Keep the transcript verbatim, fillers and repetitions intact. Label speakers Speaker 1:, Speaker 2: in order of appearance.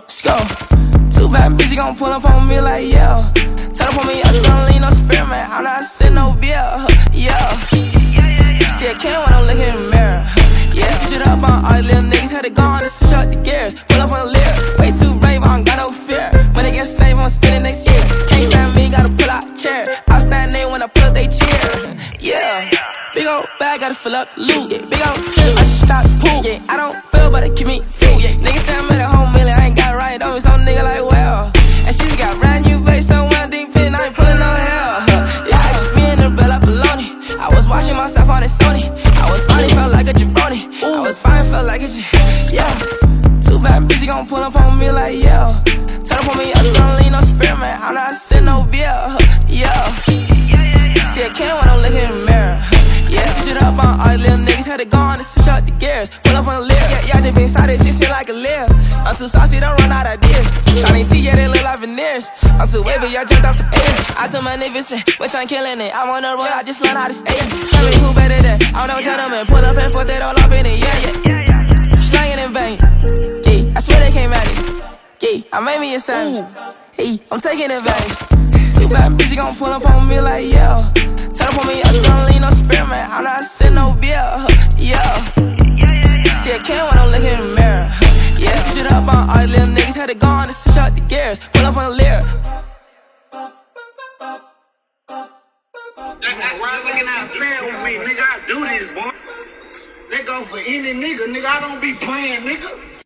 Speaker 1: let's go. Too bad bitch, you gon' pull up on me like, yeah. Tell up on me, I don't lean no spirit, man. I'm not sitting no beer, yeah. See, I can't when I'm looking in the mirror. Yeah, switch it up on all these little niggas. Had to go on and switch up the gears. Pull up on the lyric. Way too brave, I don't got no fear. When they get saved, I'm spending next year. Can't stand me, gotta pull out the chair. I'll stand there when I pull up, they cheer. Yeah. Big ol' bag, gotta fill up the loot. Yeah. Big ol' drip, I should stop the pool. Yeah. I don't feel, but they give me two. Yeah. Niggas say I'm at a home million, I ain't got it right on me. Some nigga like, well. And she got brand new bass, somewhere deep in, I ain't pulling no hell. Yeah, it's just me and the bell up baloney. I was watching myself on the Sony. I was funny, felt like a jabroni. I was fine, felt like a j- yeah. Too bad bitch, you gon' pull up on me like, yeah. Tell up on me, I don't lean no spirit, man. I'm not sitting no beer, yeah. See, I can't when I'm looking in the mirror. Yeah, switch it up on all these little niggas. Had to go on and switch up the gears. Pull up on the lyric. Yeah, yeah, just been inside this shit, shit like a lyric. I'm too saucy, don't run out of ideas. Shiny T, yeah, they look like veneers. I'm too wavy, y'all jumped off the air. I told my niggas, which I'm killing it. I'm on the road, I just learned how to stay. Tell me who better than, I'm no gentleman. Pull up and put that all off in it, yeah, yeah. Slanging in vain, yeah, I swear they came at it. Yeah, I made me a savage. Hey, I'm taking advantage. Too bad bitch, you gon' pull up on me like, yeah. Tell up on me, I don't lean no spirit, man. I'm not sitting no beer, yeah. See, I can't when I'm looking in the mirror. Yeah, switch it up on all these little niggas. Had to go on and switch up the gears. Pull up on the lyric.
Speaker 2: Why looking out playing with me, nigga? I do this, boy. They go for any nigga, nigga. I don't be playing, nigga.